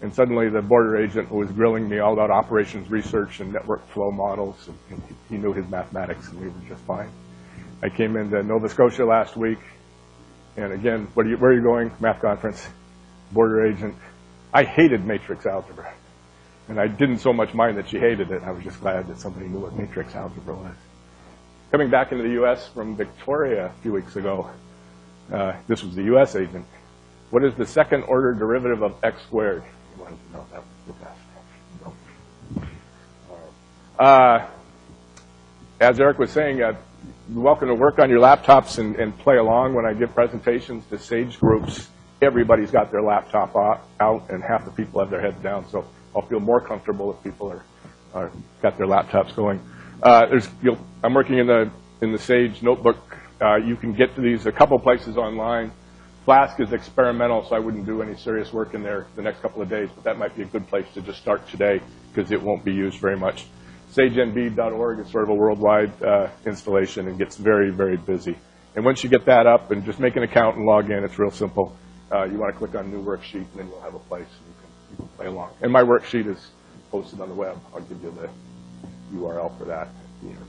And suddenly the border agent was grilling me all about operations research and network flow models. And he knew his mathematics, and we were just fine. I came into Nova Scotia last week, and again, where are you going? Math conference, border agent. I hated matrix algebra, and I didn't so much mind that she hated it. I was just glad that somebody knew what matrix algebra was. Coming back into the U.S. from Victoria a few weeks ago, this was the U.S. agent. What is the second order derivative of x squared? You wanted to know. That was the best. As Eric was saying, you're welcome to work on your laptops and play along when I give presentations to SAGE groups. Everybody's got their laptop out, and half the people have their heads down. So I'll feel more comfortable if people are got their laptops going. I'm working in the SAGE notebook. You can get to these a couple places online. Flask is experimental, so I wouldn't do any serious work in there the next couple of days, but that might be a good place to just start today because it won't be used very much. SageNB.org is sort of a worldwide installation and gets very, very busy. And once you get that up and just make an account and log in, it's real simple. You want to click on New Worksheet, and then you'll have a place and you can play along. And my worksheet is posted on the web. I'll give you the URL for that at the end.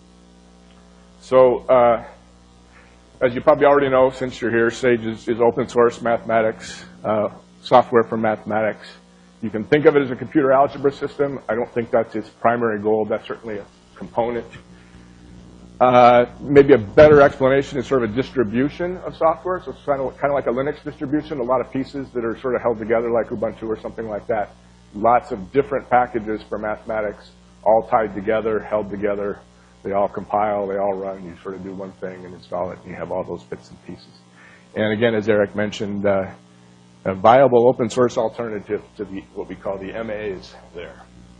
So, as you probably already know, since you're here, SAGE is open source mathematics, software for mathematics. You can think of it as a computer algebra system. I don't think that's its primary goal. That's certainly a component. Maybe a better explanation is sort of a distribution of software. So it's kind of like a Linux distribution, a lot of pieces that are sort of held together like Ubuntu or something like that. Lots of different packages for mathematics, all tied together, held together. They all compile, they all run. You sort of do one thing and install it, and you have all those bits and pieces. And again, as Eric mentioned, a viable open source alternative to what we call the MAs there.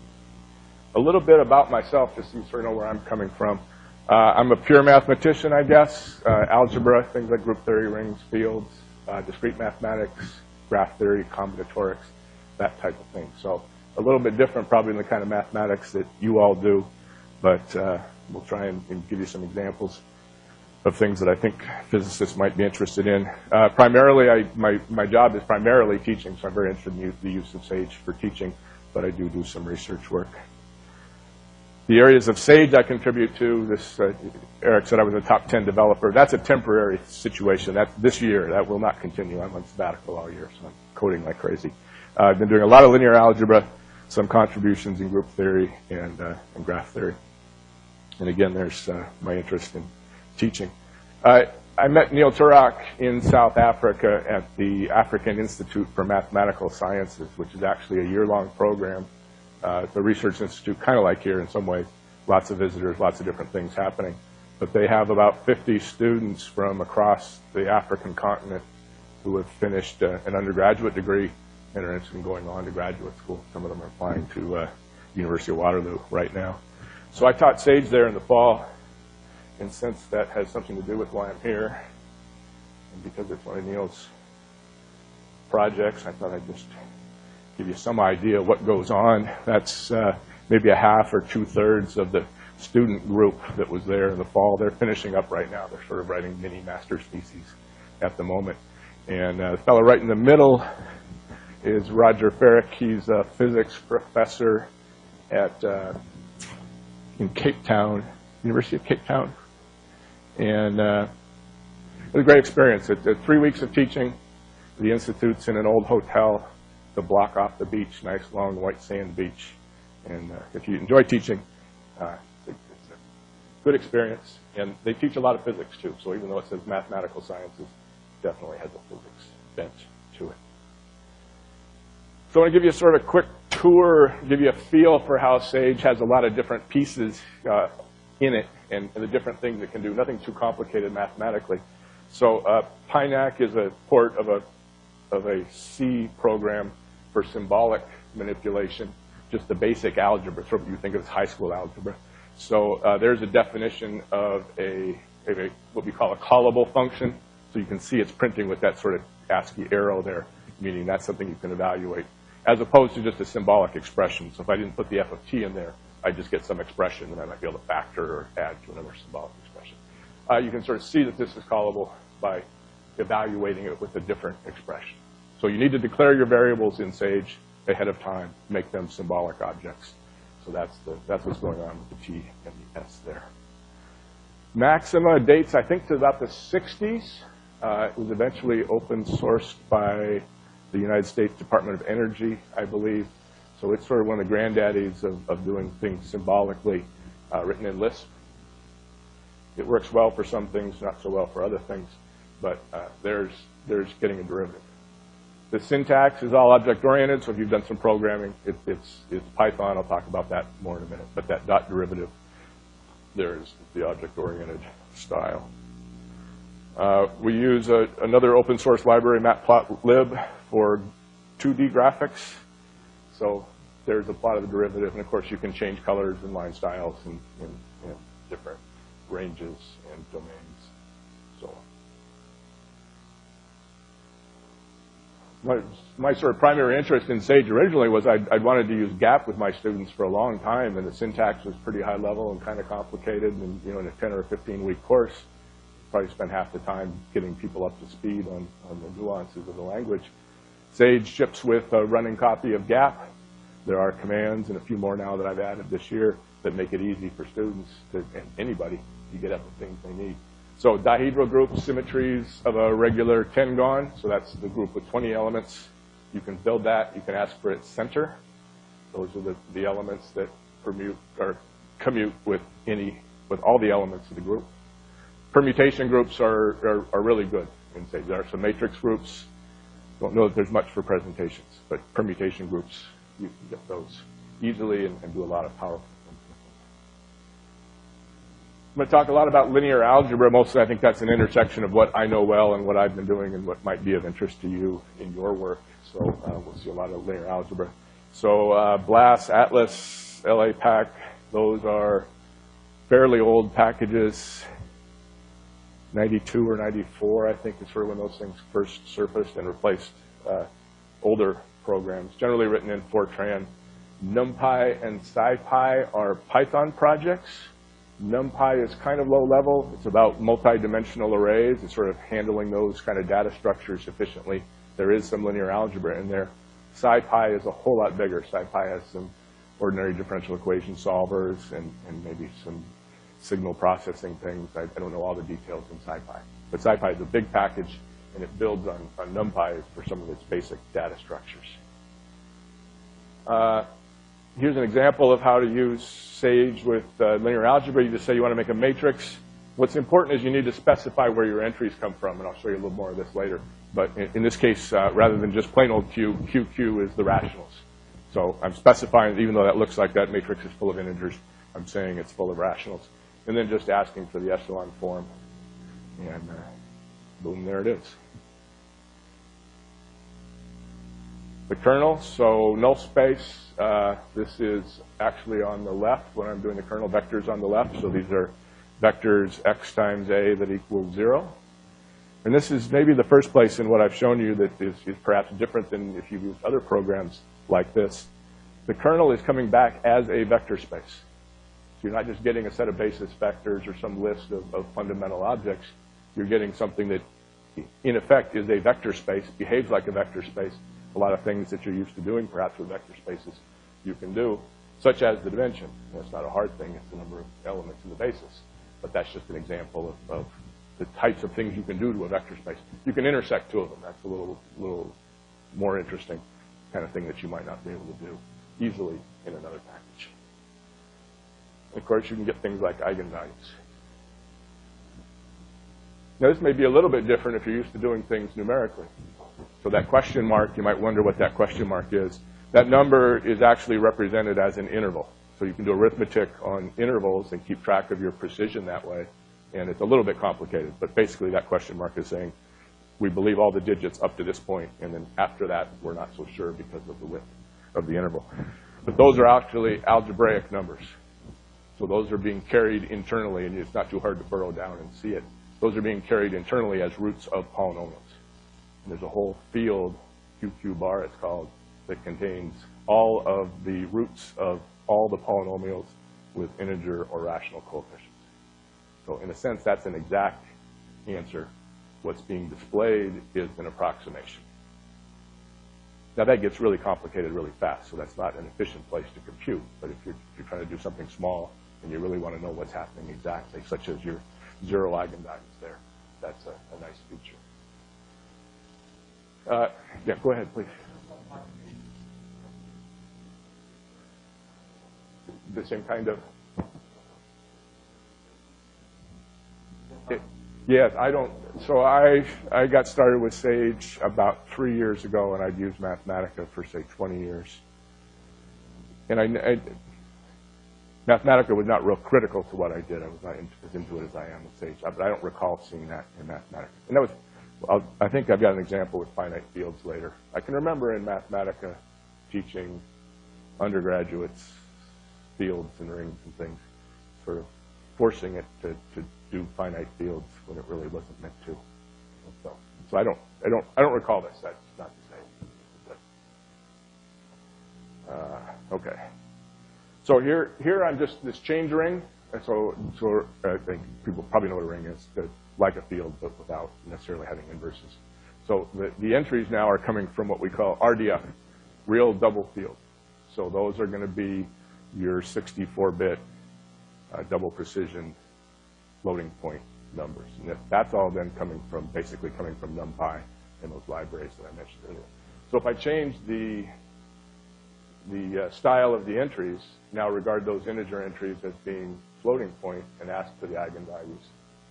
A little bit about myself, just so you sort of know where I'm coming from. I'm a pure mathematician, I guess. Algebra, things like group theory, rings, fields, discrete mathematics, graph theory, combinatorics, that type of thing. So a little bit different probably than the kind of mathematics that you all do, but we'll try and give you some examples of things that I think physicists might be interested in. Primarily, my job is primarily teaching, so I'm very interested in the use of SAGE for teaching, but I do some research work. The areas of SAGE I contribute to, Eric said I was a top 10 developer. That's a temporary situation. This year, that will not continue. I'm on sabbatical all year, so I'm coding like crazy. I've been doing a lot of linear algebra, some contributions in group theory and graph theory. And again, there's my interest in teaching. I met Neil Turok in South Africa at the African Institute for Mathematical Sciences, which is actually a year-long program. It's a research institute, kind of like here in some ways. Lots of visitors, lots of different things happening. But they have about 50 students from across the African continent who have finished an undergraduate degree and are interested in going on to graduate school. Some of them are applying to University of Waterloo right now. So I taught SAGE there in the fall, and since that has something to do with why I'm here, and because it's one of Neil's projects, I thought I'd just give you some idea of what goes on. That's maybe a half or two-thirds of the student group that was there in the fall. They're finishing up right now. They're sort of writing mini master's theses at the moment. And the fellow right in the middle is Roger Farrick. He's a physics professor at in Cape Town, University of Cape Town. And it was a great experience. 3 weeks of teaching. The institute's in an old hotel, the block off the beach, nice long white sand beach. And if you enjoy teaching, it's a good experience. And they teach a lot of physics too. So even though it says mathematical sciences, it definitely has a physics bent to it. So I want to give you a sort of quick tour, give you a feel for how SAGE has a lot of different pieces in it and the different things it can do. Nothing too complicated mathematically. So PINAC is a port of a C program for symbolic manipulation, just the basic algebra, sort of you think of as high school algebra. So there's a definition of what we call a callable function. So you can see it's printing with that sort of ASCII arrow there, meaning that's something you can evaluate, as opposed to just a symbolic expression. So if I didn't put the f of t in there, I'd just get some expression, and I might be able to factor or add to another symbolic expression. You can sort of see that this is callable by evaluating it with a different expression. So you need to declare your variables in SAGE. ahead of time, make them symbolic objects. So that's what's going on with the T and the S there. Maxima dates, I think, to about the 60s. It was eventually open sourced by the United States Department of Energy, I believe. So it's sort of one of the granddaddies of doing things symbolically, written in Lisp. It works well for some things, not so well for other things, but there's getting a derivative. The syntax is all object-oriented, so if you've done some programming, it's Python. I'll talk about that more in a minute. But that dot derivative, there's the object-oriented style. We use another open source library, Matplotlib, for 2D graphics. So there's a plot of the derivative, and of course you can change colors and line styles and different ranges and domains. So my sort of primary interest in Sage originally was I'd wanted to use GAP with my students for a long time, and the syntax was pretty high level and kind of complicated, and in a 10 or a 15-week course, probably spend half the time getting people up to speed on the nuances of the language. Sage ships with a running copy of GAP. There are commands and a few more now that I've added this year that make it easy for students and anybody to get at the things they need. So dihedral group symmetries of a regular 10-gon. So that's the group with 20 elements. You can build that. You can ask for its center. Those are the elements that permute or commute with all the elements of the group. Permutation groups are really good in Sage. There are some matrix groups. Don't know that there's much for presentations, but permutation groups, you can get those easily and do a lot of powerful things. I'm going to talk a lot about linear algebra. Mostly I think that's an intersection of what I know well and what I've been doing and what might be of interest to you in your work. So we'll see a lot of linear algebra. So BLAS, Atlas, LAPACK, those are fairly old packages. 92 or 94, I think, is sort of when those things first surfaced and replaced older programs, generally written in Fortran. NumPy and SciPy are Python projects. NumPy is kind of low level. It's about multi-dimensional arrays. It's sort of handling those kind of data structures efficiently. There is some linear algebra in there. SciPy is a whole lot bigger. SciPy has some ordinary differential equation solvers and maybe some signal processing things. I don't know all the details in SciPy. But SciPy is a big package, and it builds on NumPy for some of its basic data structures. Here's an example of how to use Sage with linear algebra. You just say you want to make a matrix. What's important is you need to specify where your entries come from, and I'll show you a little more of this later. But in this case, rather than just plain old Q, QQ is the rationals. So I'm specifying, even though that looks like that matrix is full of integers, I'm saying it's full of rationals. And then just asking for the echelon form, and boom, there it is. The kernel, so null space, this is actually on the left when I'm doing the kernel vectors on the left. So these are vectors x times a that equals 0. And this is maybe the first place in what I've shown you that is perhaps different than if you've used other programs like this. The kernel is coming back as a vector space. You're not just getting a set of basis vectors or some list of fundamental objects. You're getting something that, in effect, is a vector space, behaves like a vector space. A lot of things that you're used to doing, perhaps with vector spaces, you can do, such as the dimension. It's not a hard thing. It's the number of elements in the basis. But that's just an example of the types of things you can do to a vector space. You can intersect two of them. That's a little more interesting kind of thing that you might not be able to do easily in another package. Of course, you can get things like eigenvalues. Now, this may be a little bit different if you're used to doing things numerically. So that question mark, you might wonder what that question mark is. That number is actually represented as an interval. So you can do arithmetic on intervals and keep track of your precision that way. And it's a little bit complicated. But basically, that question mark is saying, we believe all the digits up to this point, and then after that, we're not so sure because of the width of the interval. But those are actually algebraic numbers. So those are being carried internally, and it's not too hard to burrow down and see it. Those are being carried internally as roots of polynomials. And there's a whole field, QQ bar it's called, that contains all of the roots of all the polynomials with integer or rational coefficients. So in a sense, that's an exact answer. What's being displayed is an approximation. Now that gets really complicated really fast, so that's not an efficient place to compute. But if you're trying to do something small and you really want to know what's happening exactly, such as your zero eigenvalues there, that's a nice feature. Yeah, go ahead, please. The same kind of. Yes, I don't. So I got started with Sage about 3 years ago, and I'd used Mathematica for, say, 20 years. And Mathematica was not real critical to what I did. I was not as into it as I am with Sage. But I don't recall seeing that in Mathematica. And that was, I think I've got an example with finite fields later. I can remember in Mathematica teaching undergraduates fields and rings and things, sort of forcing it to do finite fields when it really wasn't meant to. So I don't recall this. That's not to say. But, okay. So here I'm just this change ring. And so I think people probably know what a ring is, like a field, but without necessarily having inverses. So the entries now are coming from what we call RDF, real double field. So those are going to be your 64-bit double precision floating point numbers. And that's all then basically coming from NumPy and those libraries that I mentioned earlier. So if I change the style of the entries, now regard those integer entries as being floating point and ask for the eigenvalues.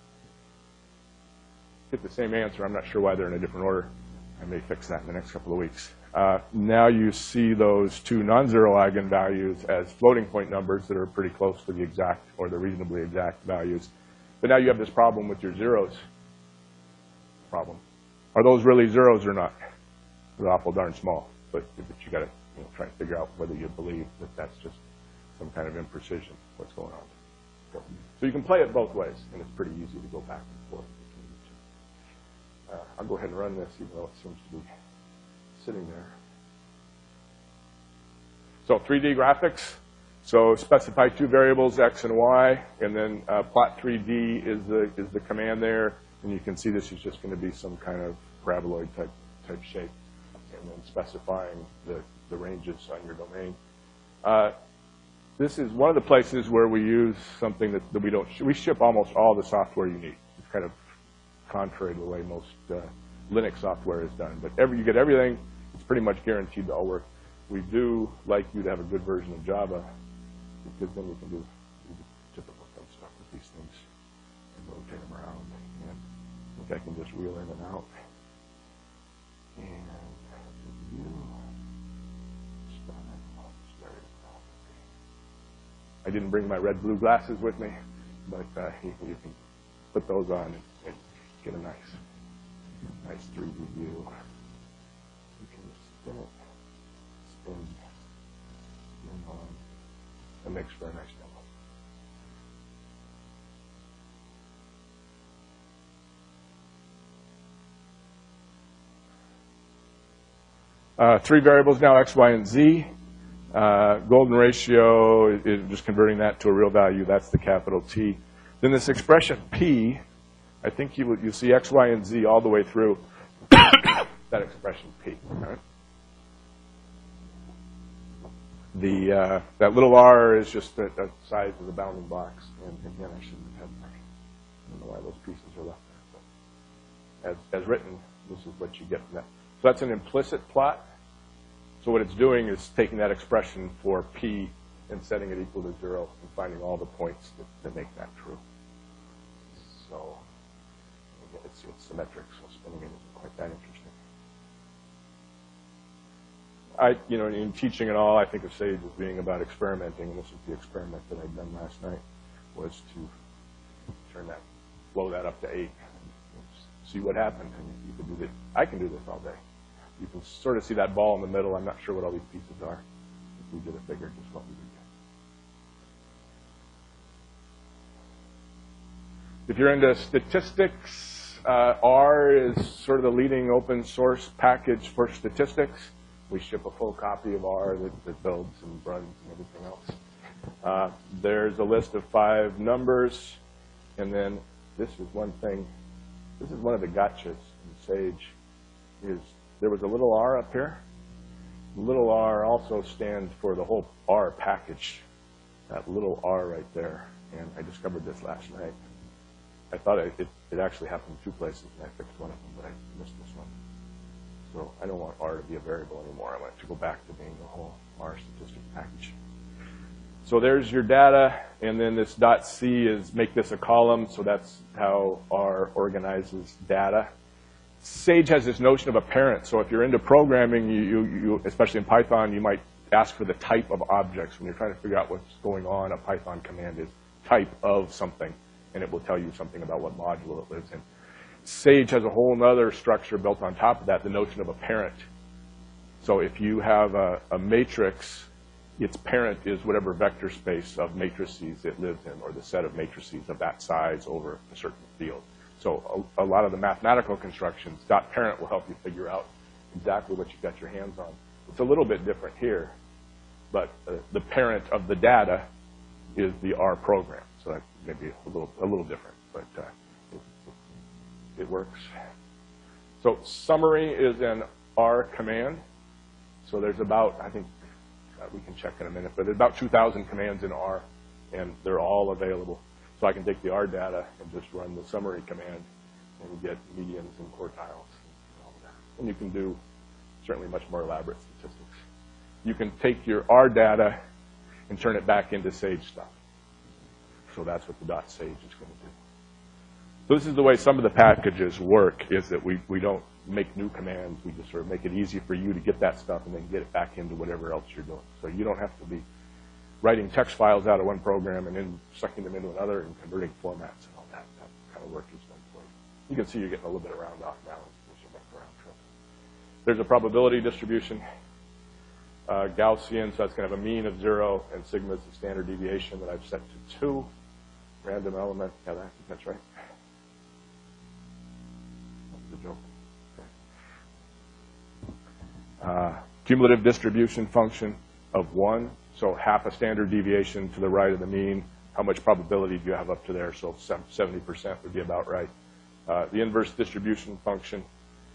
Get the same answer. I'm not sure why they're in a different order. I may fix that in the next couple of weeks. Now you see those two non-zero eigenvalues as floating point numbers that are pretty close to the exact or the reasonably exact values. But now you have this problem with your zeros problem. Are those really zeros or not? They're awful darn small, but you got to try and figure out whether you believe that that's just some kind of imprecision, what's going on. So you can play it both ways, and it's pretty easy to go back and forth between the two. I'll go ahead and run this, even though it seems to be sitting there. So 3D graphics. So specify two variables, x and y, and then plot 3D is the command there. And you can see this is just going to be some kind of paraboloid type shape, and then specifying the ranges on your domain. This is one of the places where we use something that we don't. We ship almost all the software you need. It's kind of contrary to the way most Linux software is done. But you get everything. It's pretty much guaranteed to all work. We do like you to have a good version of Java, because then you can do typical dumb stuff with these things and rotate them around. And I think I can just wheel in and out. And I didn't bring my red-blue glasses with me, but you can put those on and get a nice 3D view. You can spin it, spin on. It makes for a nice demo. 3 variables now, x, y, and z. Golden ratio is just converting that to a real value. That's the capital T. Then this expression P, I think you see x, y, and z all the way through that expression P. Right? That little r is just the size of the bounding box. And again, I shouldn't have had that. I don't know why those pieces are left there. But as written, this is what you get from that. So that's an implicit plot. So what it's doing is taking that expression for P and setting it equal to 0 and finding all the points that make that true. So again, it's symmetric, so spinning it isn't quite that interesting. In teaching and all, I think of Sage as being about experimenting, and this is the experiment that I'd done last night, was to blow that up to 8, and see what happened. And you could do this. I can do this all day. You can sort of see that ball in the middle. I'm not sure what all these pieces are. If we did a figure, just what we would get. If you're into statistics, R is sort of the leading open source package for statistics. We ship a full copy of R that builds and runs and everything else. There's a list of 5 numbers. And then this is one thing. This is one of the gotchas in Sage. There was a little r up here, little r also stands for the whole R package, that little r right there. And I discovered this last night. I thought it actually happened in 2 places, and I fixed one of them, but I missed this one. So I don't want R to be a variable anymore. I want it to go back to being the whole R statistic package. So there's your data, and then this .c is make this a column, so that's how R organizes data. Sage has this notion of a parent, so if you're into programming, you especially in Python, you might ask for the type of objects. When you're trying to figure out what's going on, a Python command is type of something, and it will tell you something about what module it lives in. Sage has a whole other structure built on top of that, the notion of a parent. So if you have a matrix, its parent is whatever vector space of matrices it lives in, or the set of matrices of that size over a certain field. So a lot of the mathematical constructions, .parent will help you figure out exactly what you've got your hands on. It's a little bit different here, but the parent of the data is the R program. So that may be a little different, but it works. So summary is an R command. So there's about, I think, we can check in a minute, but there's about 2,000 commands in R, and they're all available. So I can take the R data and just run the summary command and get medians and quartiles and all that. And you can do certainly much more elaborate statistics. You can take your R data and turn it back into Sage stuff. So that's what the .sage is going to do. So this is the way some of the packages work, is that we don't make new commands. We just sort of make it easy for you to get that stuff and then get it back into whatever else you're doing. So you don't have to be writing text files out of one program and then sucking them into another and converting formats and all that. That kind of work is done for you. You can see you're getting a little bit around off now as you make the round trip. There's a probability distribution, Gaussian, so that's going to have a mean of 0, and sigma is the standard deviation that I've set to 2. Random element, yeah, that's right. That's the joke. Okay. Cumulative distribution function of 1. So half a standard deviation to the right of the mean. How much probability do you have up to there? So 70% would be about right. The inverse distribution function.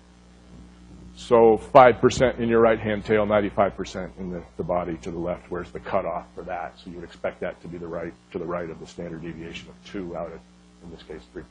So 5% in your right-hand tail, 95% in the body to the left. Where's the cutoff for that? So you would expect that to be to the right of the standard deviation of 2 out at, in this case, 3.2.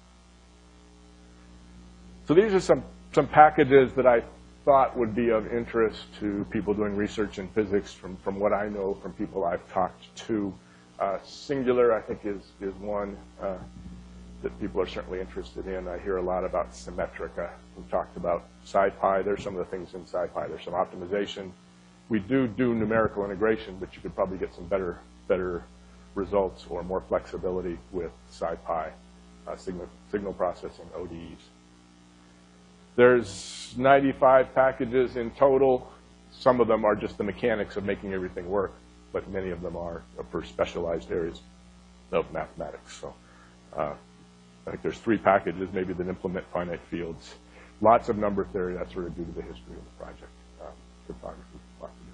So these are some packages that I thought would be of interest to people doing research in physics from what I know from people I've talked to. Singular, I think, is one that people are certainly interested in. I hear a lot about Symmetrica. We talked about SciPy. There's some of the things in SciPy. There's some optimization. We do numerical integration, but you could probably get some better results or more flexibility with SciPy, signal processing, ODEs. There's 95 packages in total. Some of them are just the mechanics of making everything work, but many of them are for specialized areas of mathematics. So I think there's 3 packages maybe that implement finite fields. Lots of number theory, that's sort of due to the history of the project. Cryptography, lots of different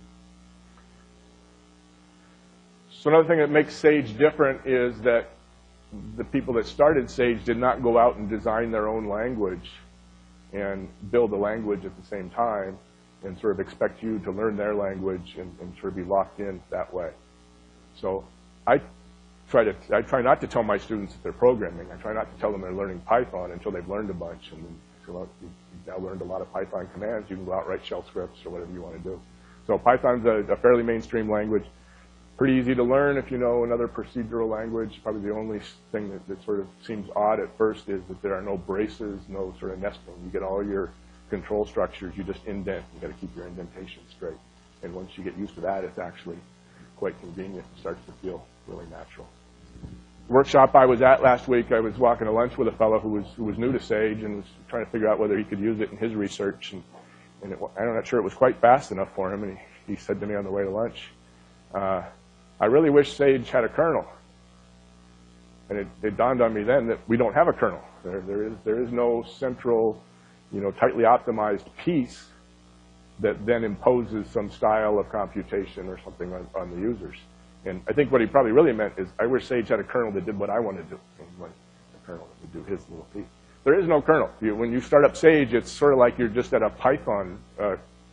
things. So another thing that makes Sage different is that the people that started Sage did not go out and design their own language and build a language at the same time and sort of expect you to learn their language and sort of be locked in that way. So I try not to tell my students that they're programming. I try not to tell them they're learning Python until they've learned a bunch. And then I say, well, you've now learned a lot of Python commands. You can go out and write shell scripts or whatever you want to do. So Python's a fairly mainstream language. Pretty easy to learn if you know another procedural language. Probably the only thing that sort of seems odd at first is that there are no braces, no sort of nesting. You get all your control structures, you just indent. You've got to keep your indentation straight. And once you get used to that, it's actually quite convenient. It starts to feel really natural. The workshop I was at last week, I was walking to lunch with a fellow who was new to Sage and was trying to figure out whether he could use it in his research. And I'm not sure it was quite fast enough for him. And he said to me on the way to lunch, I really wish Sage had a kernel. And it dawned on me then that we don't have a kernel. There is no central, tightly optimized piece that then imposes some style of computation or something on the users. And I think what he probably really meant is, I wish Sage had a kernel that did what I want to do, and what the kernel would do his little piece. There is no kernel. When you start up Sage, it's sort of like you're just at a Python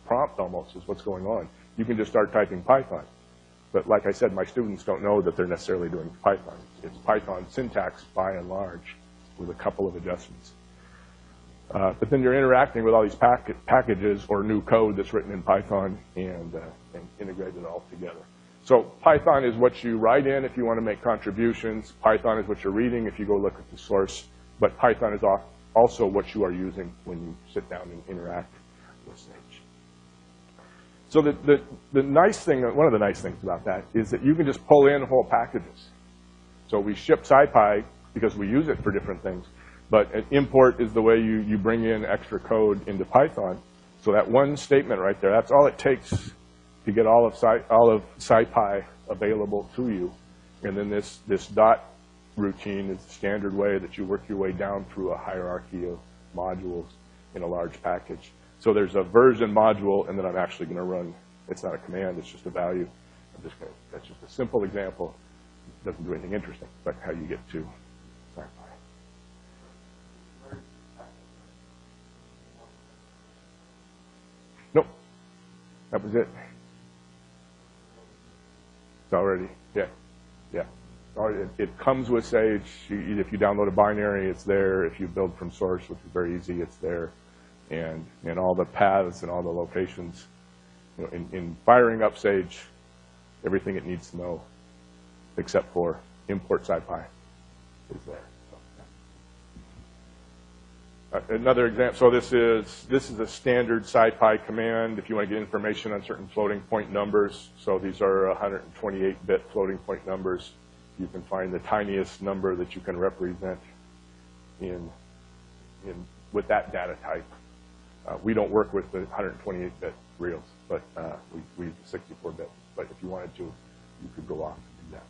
prompt almost is what's going on. You can just start typing Python. But like I said, my students don't know that they're necessarily doing Python. It's Python syntax by and large with a couple of adjustments. But then you're interacting with all these packages or new code that's written in Python and integrated it all together. So Python is what you write in if you want to make contributions. Python is what you're reading if you go look at the source. But Python is also what you are using when you sit down and interact with Sage. So the nice thing, one of the nice things about that is that you can just pull in whole packages. So we ship SciPy because we use it for different things. But an import is the way you bring in extra code into Python. So that one statement right there, that's all it takes to get all of SciPy available to you. And then this dot routine is the standard way that you work your way down through a hierarchy of modules in a large package. So there's a version module, and then I'm actually going to run, it's not a command, it's just a value. That's just a simple example. It doesn't do anything interesting, but how you get to SciPy. Nope, that was it. It's already, yeah. It comes with Sage. If you download a binary, it's there. If you build from source, which is very easy, it's there. And all the paths and all the locations. You know, in firing up Sage, everything it needs to know, except for import SciPy, is there. Another example, so this is a standard SciPy command if you want to get information on certain floating point numbers. So these are 128-bit floating point numbers. You can find the tiniest number that you can represent with that data type. We don't work with the 128-bit reals, but we use 64-bit. But if you wanted to, you could go off and do that.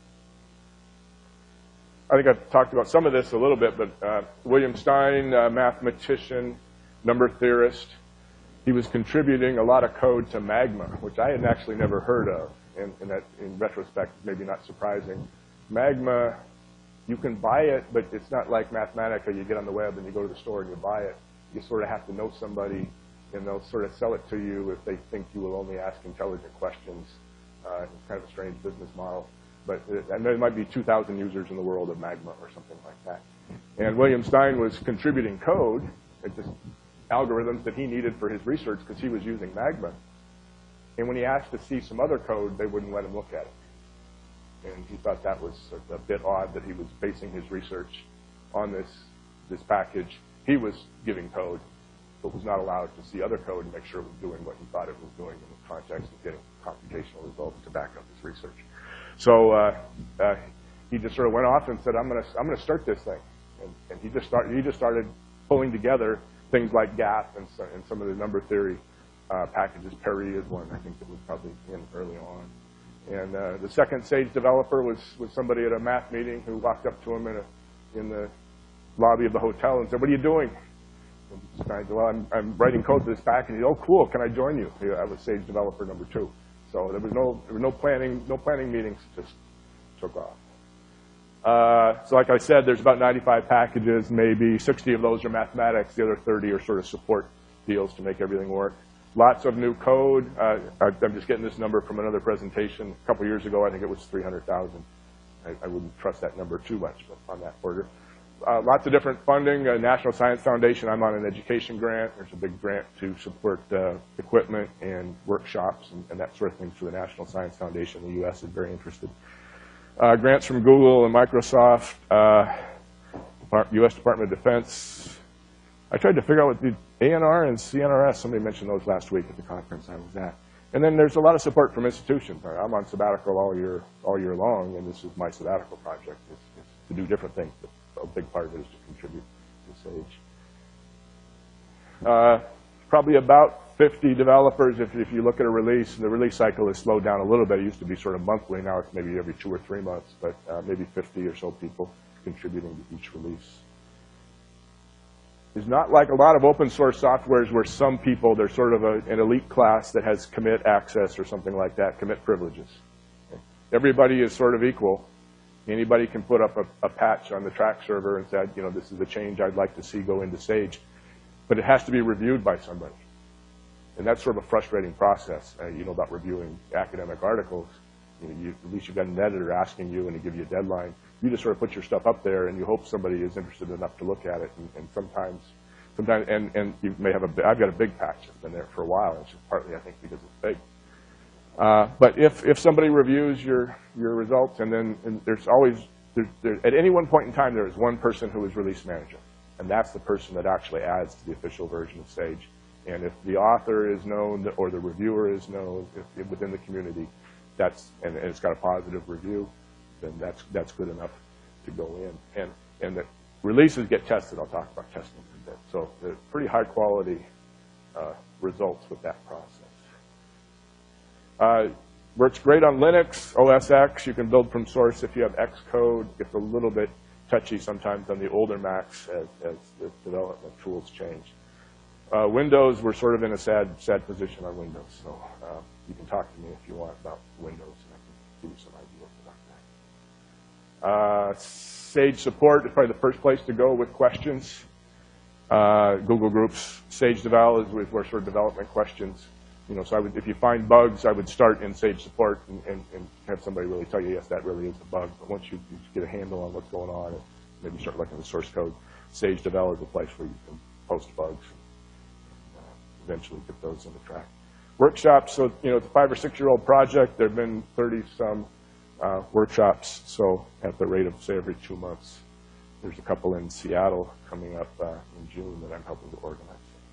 I think I've talked about some of this a little bit, but William Stein, mathematician, number theorist, he was contributing a lot of code to Magma, which I had actually never heard of, and that, in retrospect, maybe not surprising. Magma, you can buy it, but it's not like Mathematica. You get on the web and you go to the store and you buy it. You sort of have to know somebody, and they'll sort of sell it to you if they think you will only ask intelligent questions. It's kind of a strange business model. But and there might be 2,000 users in the world of Magma or something like that. And William Stein was contributing code, just algorithms that he needed for his research because he was using Magma. And when he asked to see some other code, they wouldn't let him look at it. And he thought that was a bit odd that he was basing his research on this package. He was giving code, but was not allowed to see other code and make sure it was doing what he thought it was doing in the context of getting computational results to back up his research. So he just sort of went off and said, "I'm going to start this thing," and he just started pulling together things like GAP and some of the number theory packages. Perry is one I think that was probably in early on. And the second Sage developer was somebody at a math meeting who walked up to him in the lobby of the hotel and said, "What are you doing?" And I said, "Well, I'm writing code for this package." And he said, "Oh, cool. Can I join you?" I was Sage developer number 2. So there was no planning meetings. Just took off. So like I said, there's about 95 packages. Maybe 60 of those are mathematics. The other 30 are sort of support deals to make everything work. Lots of new code. I'm just getting this number from another presentation a couple years ago. I think it was 300,000. I wouldn't trust that number too much, but on that order. Lots of different funding. National Science Foundation, I'm on an education grant. There's a big grant to support equipment and workshops and that sort of thing for the National Science Foundation. The U.S. is very interested. Grants from Google and Microsoft, U.S. Department of Defense. I tried to figure out what the ANR and CNRS, somebody mentioned those last week at the conference I was at. And then there's a lot of support from institutions. I'm on sabbatical all year long, and this is my sabbatical project. It's to do different things, but a big part of it is to contribute to Sage. Probably about 50 developers. If you look at a release, the release cycle has slowed down a little bit. It used to be sort of monthly. Now it's maybe every 2 or 3 months, but maybe 50 or so people contributing to each release. It's not like a lot of open source softwares where some people, they're sort of an elite class that has commit access or something like that, commit privileges. Okay. Everybody is sort of equal. Anybody can put up a patch on the track server and say, this is a change I'd like to see go into Sage. But it has to be reviewed by somebody. And that's sort of a frustrating process, about reviewing academic articles. At least you've got an editor asking you and they give you a deadline. You just sort of put your stuff up there and you hope somebody is interested enough to look at it. And sometimes, and you may have I've got a big patch that's been there for a while. It's just partly, I think, because it's big. But if somebody reviews your results, and there's always, at any one point in time, there is one person who is release manager. And that's the person that actually adds to the official version of Sage. And if the author is known or the reviewer is known within the community, and it's got a positive review, then that's good enough to go in. And the releases get tested. I'll talk about testing in a bit. So they're pretty high quality results with that process. Works great on Linux, OS X. You can build from source if you have Xcode. Gets a little bit touchy sometimes on the older Macs as the development tools change. Windows, we're sort of in a sad position on Windows. So you can talk to me if you want about Windows, and I can give you some ideas about that. Sage support is probably the first place to go with questions. Google Groups, Sage Devel is where sort of development questions. So if you find bugs, I would start in Sage support and have somebody really tell you, yes, that really is a bug. But once you get a handle on what's going on, and maybe start looking at the source code, Sage Devel is a place where you can post bugs and eventually get those into track. Workshops, so it's a 5 or 6 year old project. There have been 30-some workshops, so at the rate of, say, every 2 months. There's a couple in Seattle coming up in June that I'm helping to organize.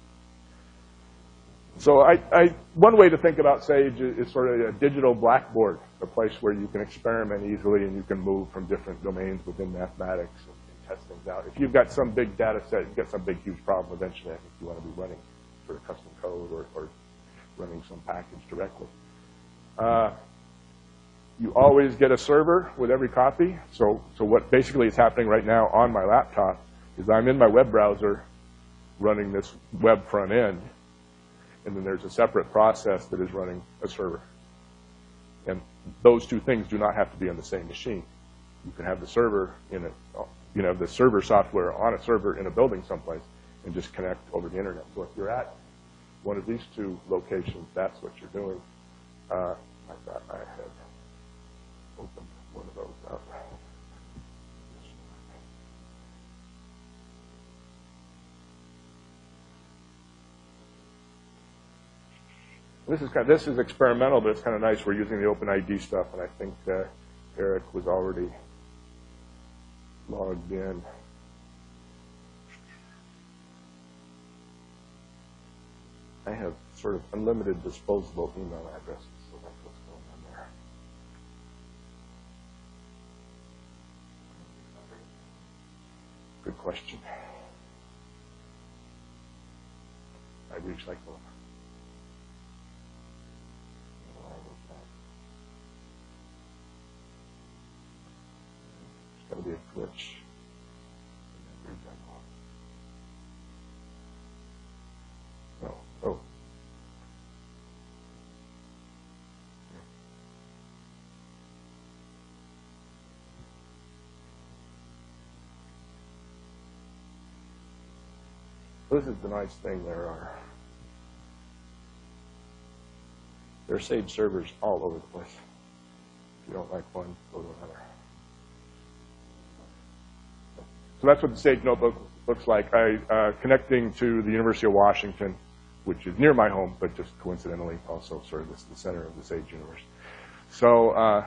So one way to think about Sage is sort of a digital blackboard, a place where you can experiment easily and you can move from different domains within mathematics and test things out. If you've got some big data set, you've got some big, huge problem, eventually I think you want to be running sort of custom code or running some package directly. You always get a server with every copy. So what basically is happening right now on my laptop is I'm in my web browser running this web front end, and then there's a separate process that is running a server. And those two things do not have to be on the same machine. You can have the server the server software on a server in a building someplace and just connect over the internet. So if you're at one of these two locations, that's what you're doing. I thought I had opened one of those up. This is experimental, but it's kind of nice. We're using the OpenID stuff, and I think Eric was already logged in. I have sort of unlimited disposable email addresses, so that's what's going on there. Good question. I reached like one. There's got to be a glitch. Oh. This is the nice thing. There are Sage servers all over the place. If you don't like one, go to another. So that's what the Sage Notebook looks like. Connecting to the University of Washington, which is near my home, but just coincidentally also sort of the center of the Sage universe. So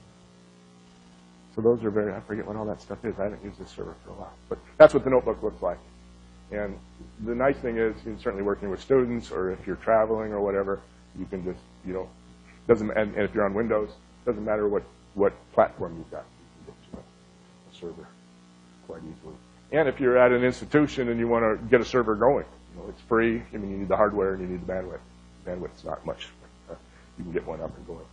those are I forget what all that stuff is. I haven't used this server for a while. But that's what the notebook looks like. And the nice thing is, certainly working with students, or if you're traveling or whatever, you can just, and if you're on Windows, doesn't matter what platform you've got. You can get to a server quite easily. And if you're at an institution and you want to get a server going, it's free. You need the hardware and you need the bandwidth. Bandwidth's not much, but you can get one up and going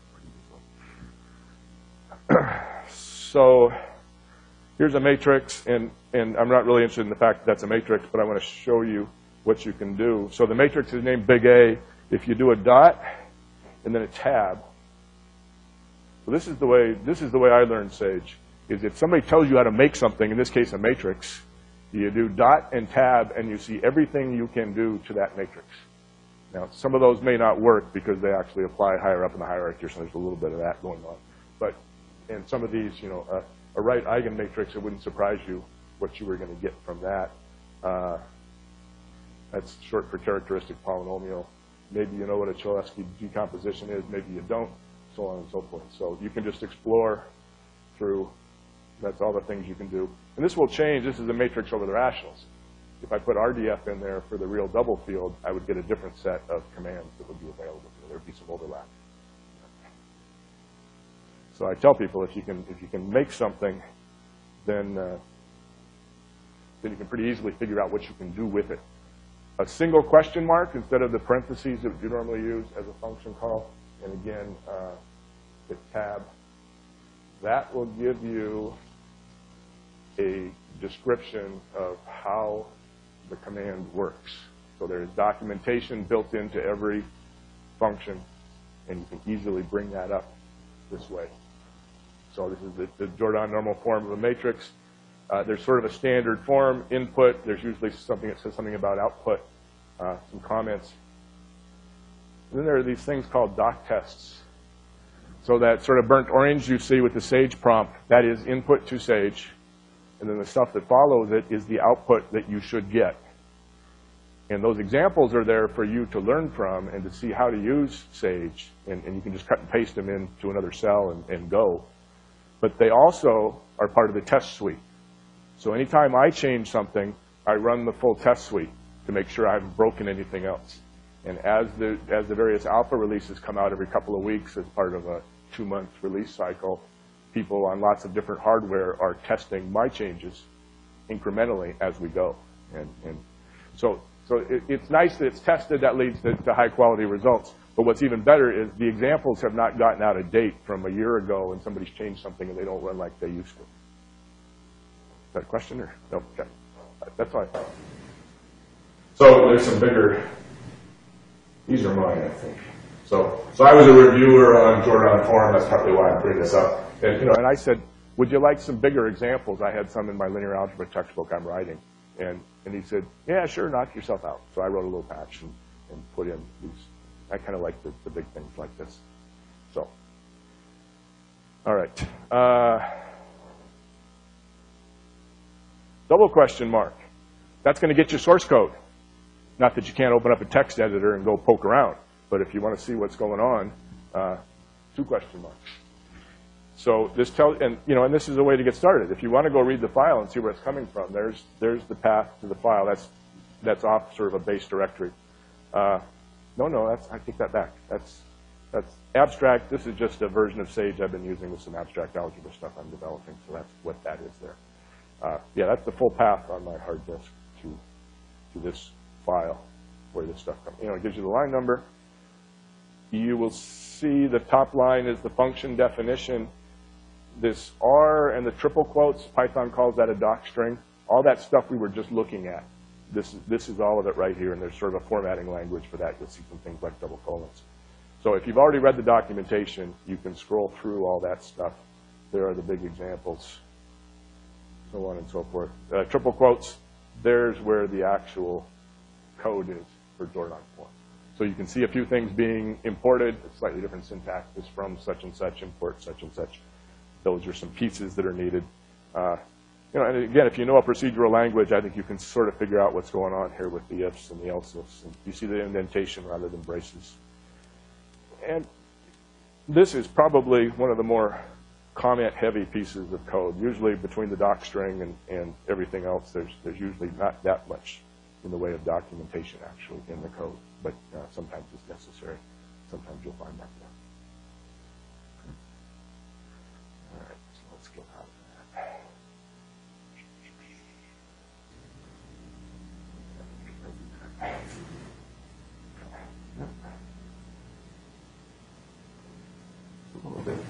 pretty easily. So here's a matrix, and I'm not really interested in the fact that that's a matrix, but I want to show you what you can do. So the matrix is named Big A. If you do a dot and then a tab, so this is the way I learned Sage. Is if somebody tells you how to make something, in this case a matrix, you do dot and tab, and you see everything you can do to that matrix. Now, some of those may not work because they actually apply higher up in the hierarchy, so there's a little bit of that going on. But in some of these, a right eigenmatrix, it wouldn't surprise you what you were going to get from that. That's short for characteristic polynomial. Maybe you know what a Cholesky decomposition is, maybe you don't, so on and so forth. So you can just explore through, that's all the things you can do. And this will change. This is a matrix over the rationals. If I put RDF in there for the real double field, I would get a different set of commands that would be available. There would be some overlap. So I tell people if you can make something, then you can pretty easily figure out what you can do with it. A single question mark instead of the parentheses that you normally use as a function call, and again, hit tab. That will give you a description of how the command works. So there's documentation built into every function, and you can easily bring that up this way. So this is the Jordan normal form of a matrix. There's sort of a standard form, input. There's usually something that says something about output, some comments. And then there are these things called doc tests. So that sort of burnt orange you see with the Sage prompt, that is input to Sage. And then the stuff that follows it is the output that you should get. And those examples are there for you to learn from and to see how to use Sage. And you can just cut and paste them into another cell and go. But they also are part of the test suite. So anytime I change something, I run the full test suite to make sure I haven't broken anything else. And as the various alpha releases come out every couple of weeks as part of a 2-month release cycle, people on lots of different hardware are testing my changes incrementally as we go. And so it's nice that it's tested. That leads to high quality results. But what's even better is the examples have not gotten out of date from a year ago and somebody's changed something and they don't run like they used to. Is that a question or no? Okay. That's fine. So there's some bigger. These are mine, I think. So I was a reviewer on Jordan Form. That's probably why I'm putting this up. And I said, would you like some bigger examples? I had some in my linear algebra textbook I'm writing. And he said, yeah, sure, knock yourself out. So I wrote a little patch and put in these. I kind of like the big things like this. So, all right. Double question mark. That's going to get you source code. Not that you can't open up a text editor and go poke around, but if you want to see what's going on, 2 question marks. So this tells, and this is a way to get started. If you want to go read the file and see where it's coming from, there's the path to the file. That's off sort of a base directory. No, I take that back. That's abstract. This is just a version of Sage I've been using with some abstract algebra stuff I'm developing. So that's what that is there. Yeah, that's the full path on my hard disk to this file where this stuff comes. It gives you the line number. You will see the top line is the function definition. This R and the triple quotes, Python calls that a doc string. All that stuff we were just looking at. This is all of it right here, and there's sort of a formatting language for that. You'll see some things like double colons. So if you've already read the documentation, you can scroll through all that stuff. There are the big examples, so on and so forth. Triple quotes, there's where the actual code is for Jordan Form. So you can see a few things being imported, a slightly different syntax is from such and such, import such and such. Those are some pieces that are needed. And again, if you know a procedural language, I think you can sort of figure out what's going on here with the ifs and the else ifs. And you see the indentation rather than braces. And this is probably one of the more comment-heavy pieces of code. Usually between the doc string and everything else, there's usually not that much in the way of documentation actually in the code. But sometimes it's necessary. Sometimes you'll find that there. All right, so let's get out of that. A little bit.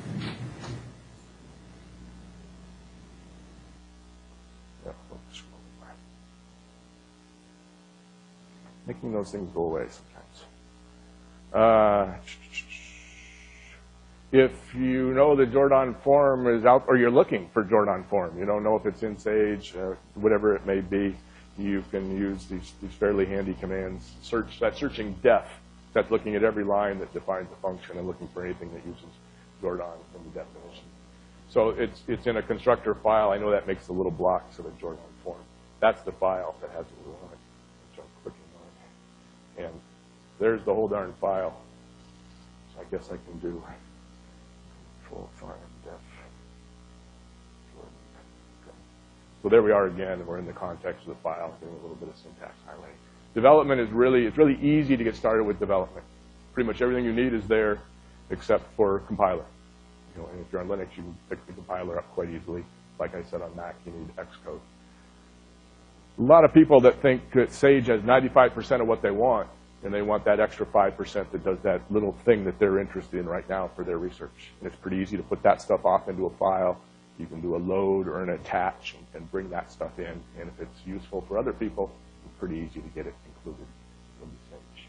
Yeah, let's scroll back. Making those things go away sometimes. If you know the Jordan Form is out, or you're looking for Jordan Form, you don't know if it's in Sage, whatever it may be, you can use these fairly handy commands. Searching def That's looking at every line that defines a function and looking for anything that uses Jordan in the definition. So it's in a constructor file. I know that makes the little blocks of a Jordan form. That's the file that has the little line, which I'm clicking on. And there's the whole darn file. So I guess I can do control find def Jordan. Okay. So there we are again. We're in the context of the file, doing a little bit of syntax highlighting. Development is it's really easy to get started with development. Pretty much everything you need is there except for compiler. You know, and if you're on Linux, you can pick the compiler up quite easily. Like I said, on Mac, you need Xcode. A lot of people that think that Sage has 95% of what they want, and they want that extra 5% that does that little thing that they're interested in right now for their research. And it's pretty easy to put that stuff off into a file. You can do a load or an attach and bring that stuff in. And if it's useful for other people, it's pretty easy to get it included in the Sage.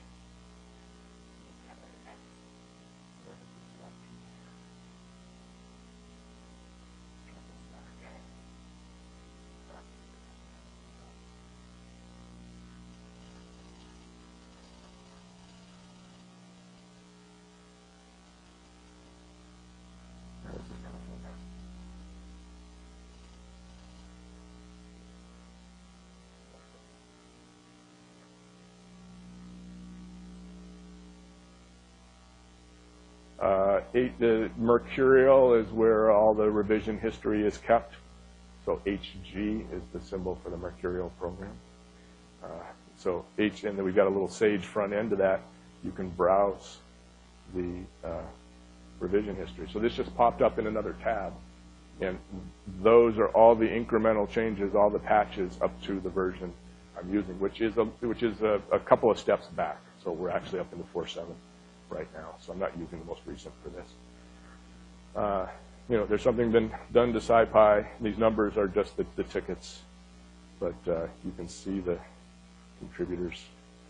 The Mercurial is where all the revision history is kept. So HG is the symbol for the Mercurial program. So and then we've got a little Sage front end to that. You can browse the revision history. So this just popped up in another tab. And those are all the incremental changes, all the patches up to the version I'm using, which is a couple of steps back. So we're actually up into 4.7 right now. So I'm not using the most recent for this. You know, there's something been done to SciPy. These numbers are just the tickets, but you can see the contributors.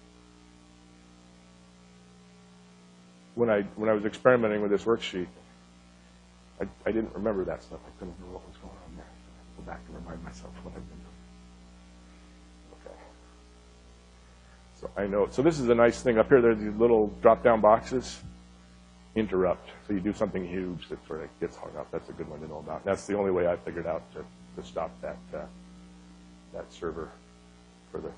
When I was experimenting with this worksheet, I didn't remember that stuff. I couldn't remember what was going on there. Go back and remind myself what I've been doing. Okay. So I know. So this is a nice thing up here. There's these little drop-down boxes. Interrupt. So you do something huge that sort of gets hung up. That's a good one to know about. That's the only way I figured out to stop that server for the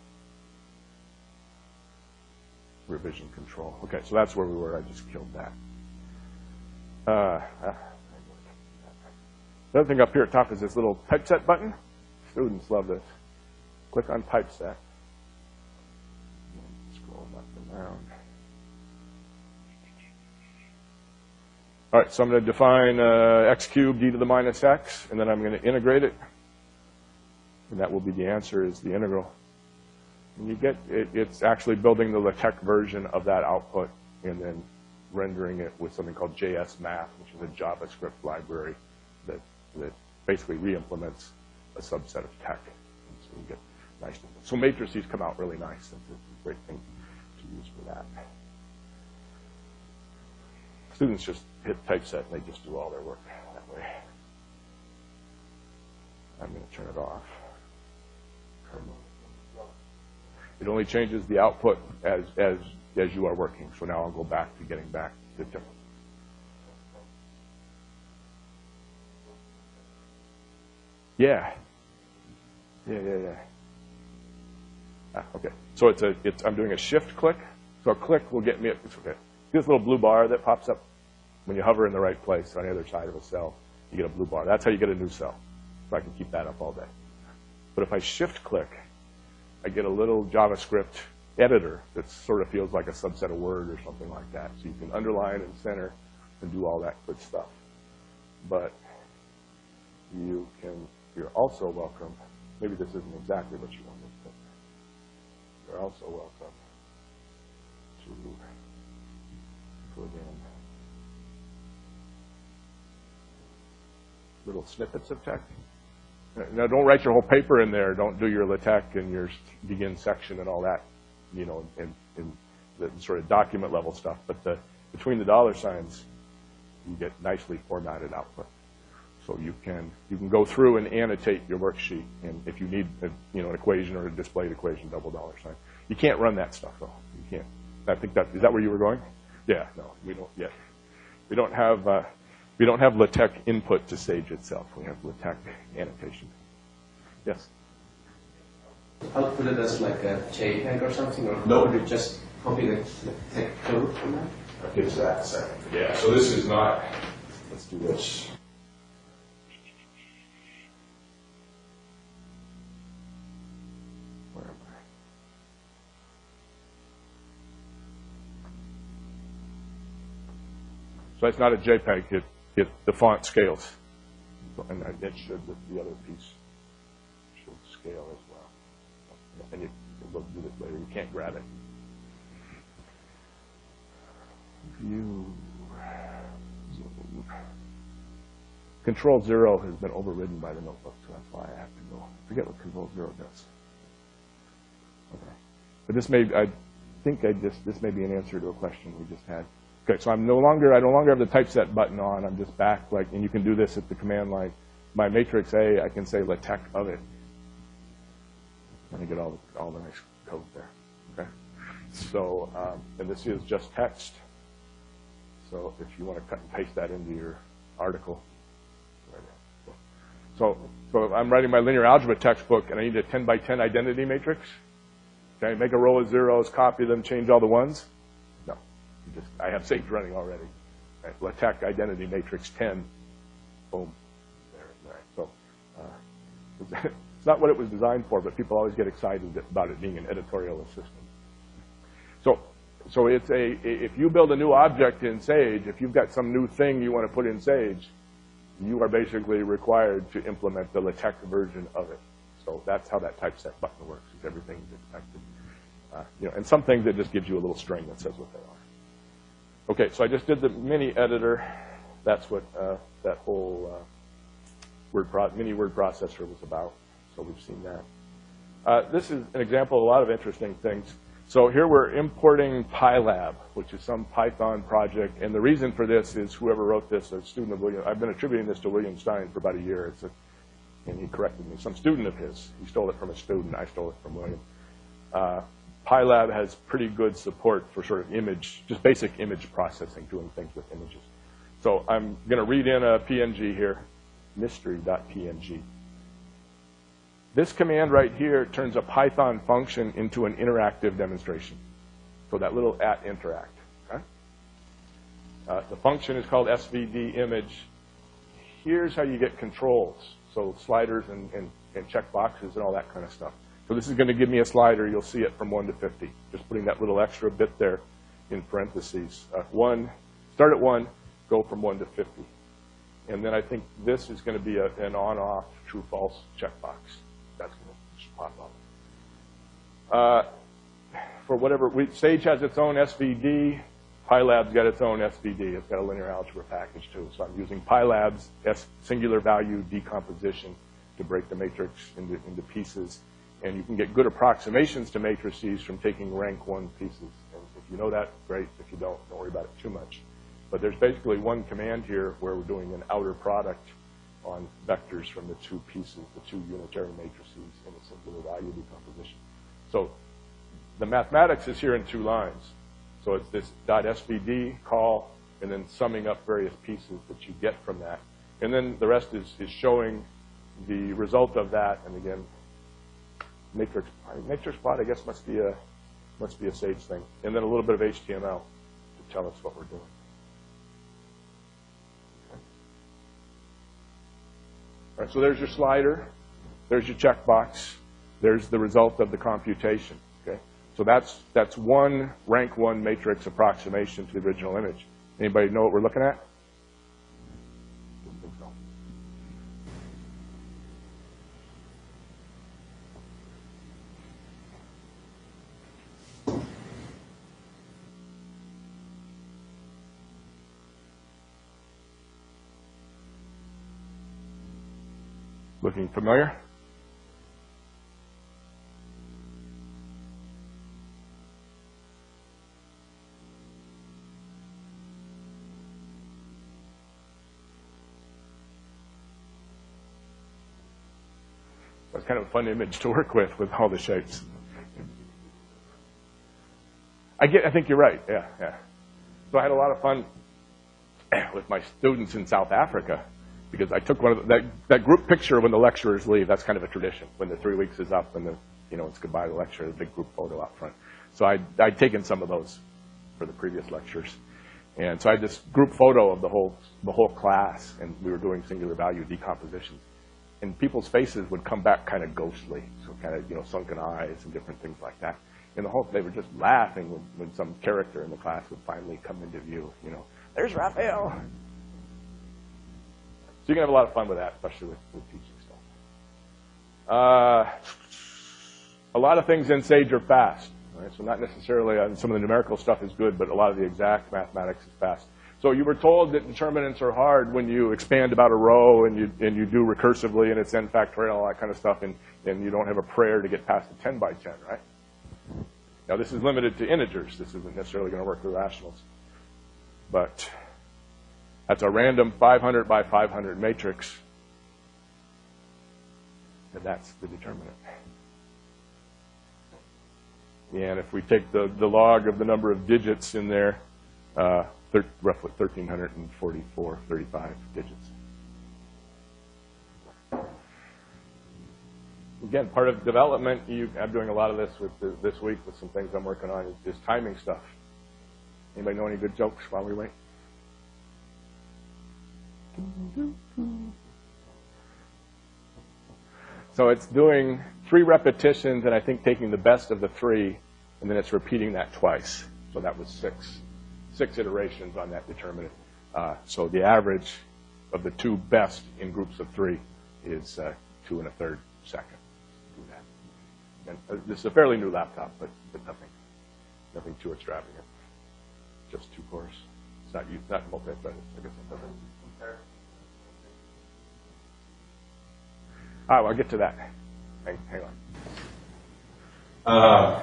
revision control. Okay, so that's where we were. I just killed that. The other thing up here at top is this little typeset button. Students love this. Click on typeset. Scroll up and down. All right, so I'm going to define x cubed e to the minus x, and then I'm going to integrate it. And that will be the answer is the integral. And you get it's actually building the LaTeX version of that output and then rendering it with something called JS Math, which is a JavaScript library that basically re-implements a subset of tech. And so you get nice things. So matrices come out really nice. It's a great thing to use for that. Students just hit typeset and they just do all their work that way. I'm going to turn it off. It only changes the output as you are working. So now I'll go back to getting back to different. Yeah. Okay. So I'm doing a shift click. So a click will get me. It's okay. This little blue bar that pops up when you hover in the right place on the other side of a cell, you get a blue bar. That's how you get a new cell. So I can keep that up all day. But if I shift click, I get a little JavaScript editor that sort of feels like a subset of Word or something like that. So you can underline and center and do all that good stuff. But you're also welcome. Maybe this isn't exactly what you wanted, but you're also welcome to put in little snippets of text. Now, don't write your whole paper in there. Don't do your LaTeX and your begin section and all that, you know, in the sort of document level stuff. But between the dollar signs, you get nicely formatted output. So you can go through and annotate your worksheet, and if you need an equation or a displayed equation, double dollar sign. You can't run that stuff though. You can't I think is that where you were going? Yeah, no, we don't yet. We don't have LaTeX input to Sage itself. We have LaTeX annotation. Yes? Output it as like a JPEG or something, or no, would you just copy the tech code from that? I'll get to that in a second. Yeah, so this is not, let's do this. Where am I? So it's not a JPEG, the font scales. And it should with the other piece. Should scale as well. And you can look at it later. You can't grab it. View. Control-0 has been overridden by the notebook, so that's why I have to go. Forget what Control-0 does. Okay. But this may, this may be an answer to a question we just had. Okay, so I no longer have the typeset button on. I'm just back, and you can do this at the command line. My matrix A, I can say LaTeX of it. And I get all the nice code there. Okay. So, and this is just text. So if you want to cut and paste that into your article. So I'm writing my linear algebra textbook, and I need a 10 by 10 identity matrix. Okay, make a row of zeros, copy them, change all the ones. No, I have Sage running already. Right? LaTeX identity matrix 10. Boom. There. So it's not what it was designed for, but people always get excited about it being an editorial assistant. So it's if you build a new object in Sage, if you've got some new thing you want to put in Sage, you are basically required to implement the LaTeX version of it. So that's how that typeset button works, is everything is expected. And some things it just gives you a little string that says what they are. Okay, so I just did the mini editor. That's what that whole mini word processor was about. So we've seen that. This is an example of a lot of interesting things. So here we're importing PyLab, which is some Python project. And the reason for this is whoever wrote this, a student of William, I've been attributing this to William Stein for about a year. And he corrected me. Some student of his. He stole it from a student. I stole it from William. PyLab has pretty good support for sort of image, just basic image processing, doing things with images. So I'm going to read in a PNG here, mystery.png. This command right here turns a Python function into an interactive demonstration. So that little @interact. Okay? The function is called svd image. Here's how you get controls. So sliders and checkboxes and all that kind of stuff. So this is going to give me a slider. You'll see it from 1 to 50. Just putting that little extra bit there in parentheses. 1, start at 1, go from 1 to 50. And then I think this is going to be an on-off true-false checkbox. That's going to just pop up. For whatever, Sage has its own SVD. PyLab's got its own SVD. It's got a linear algebra package too. So I'm using PyLab's singular value decomposition to break the matrix into pieces. And you can get good approximations to matrices from taking rank 1 pieces. And if you know that, great. If you don't worry about it too much. But there's basically one command here where we're doing an outer product on vectors from the 2 pieces, the 2 unitary matrices in a singular value decomposition. So the mathematics is here in 2 lines. So it's this .svd call and then summing up various pieces that you get from that. And then the rest is showing the result of that. And again, matrix plot, I guess, must be a Sage thing. And then a little bit of HTML to tell us what we're doing. All right, so there's your slider, there's your checkbox, there's the result of the computation. Okay, so that's one rank 1 matrix approximation to the original image. Anybody know what we're looking at? Didn't think so. Looking familiar? That's kind of a fun image to work with all the shapes. I think you're right, yeah, yeah. So I had a lot of fun with my students in South Africa because I took one of that group picture when the lecturers leave. That's kind of a tradition. When the 3 weeks is up and it's goodbye to the lecture, the big group photo out front. So I'd taken some of those for the previous lectures. And so I had this group photo of the whole class, and we were doing singular value decompositions. And people's faces would come back kind of ghostly, so kind of, sunken eyes and different things like that. And they were just laughing when some character in the class would finally come into view. There's Raphael. So you can have a lot of fun with that, especially with teaching stuff. A lot of things in SAGE are fast. Right? So not necessarily some of the numerical stuff is good, but a lot of the exact mathematics is fast. So you were told that determinants are hard when you expand about a row and you do recursively and it's n factorial, all that kind of stuff, and you don't have a prayer to get past a 10 by 10, right? Now this is limited to integers. This isn't necessarily going to work with rationals. But that's a random 500 by 500 matrix, and that's the determinant. And if we take the log of the number of digits in there, roughly 1,344, 35 digits. Again, part of development, I'm doing a lot of this this week with some things I'm working on, is timing stuff. Anybody know any good jokes while we wait? So it's doing 3 repetitions, and I think taking the best of the 3, and then it's repeating that twice. So that was 6 iterations on that determinant. So the average of the 2 best in groups of 3 is 2 1/3 seconds. Do that. And this is a fairly new laptop, but nothing too extravagant. Just 2 cores. It's not multi-threaded. I guess it doesn't. All right, well, I'll get to that. Hang on.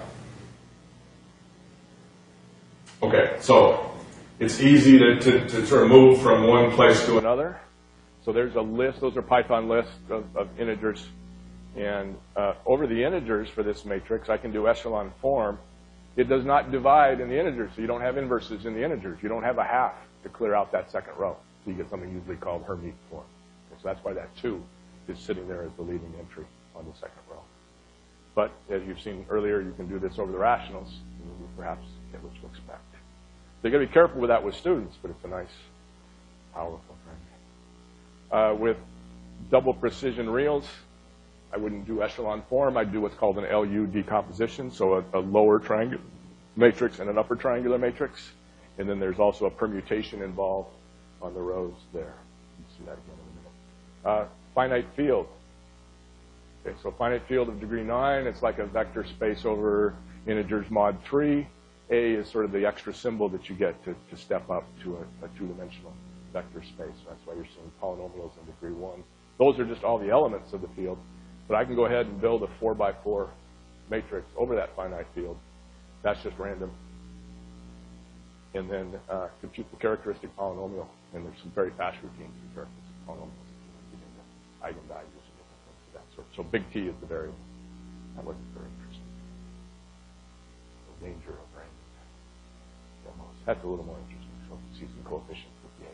Okay, so it's easy to sort of move from one place to another. So there's a list. Those are Python lists of integers. And over the integers for this matrix, I can do echelon form. It does not divide in the integers, so you don't have inverses in the integers. You don't have a half to clear out that second row. So you get something usually called Hermite form. So that's why that 2 is sitting there as the leading entry on the second row. But as you've seen earlier, you can do this over the rationals, and you perhaps get what you expect. So you got to be careful with that with students, but it's a nice, powerful thing. With double precision reals, I wouldn't do echelon form. I'd do what's called an LU decomposition, so a lower triangular matrix and an upper triangular matrix. And then there's also a permutation involved on the rows there. You can see that again in a minute. Finite field. Okay, so finite field of degree 9, it's like a vector space over integers mod 3. A is sort of the extra symbol that you get to step up to a 2-dimensional vector space. That's why you're seeing polynomials in degree 1. Those are just all the elements of the field. But I can go ahead and build a 4x4 matrix over that finite field. That's just random. And then compute the characteristic polynomial. And there's some very fast routines for characteristic polynomials. Eigenvalues and different things of that sort. So big T is the variable. That wasn't very interesting. The danger of random demos. That's a little more interesting. So see some coefficients with the